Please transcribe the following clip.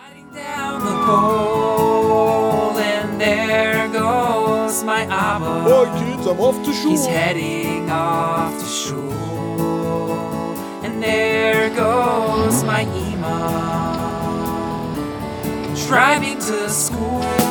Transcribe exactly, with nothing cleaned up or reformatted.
Sliding down the pole, and there goes my Abba. Boy, kids, I'm off to He's shul. heading off to shul, and there goes my Ima, driving to school.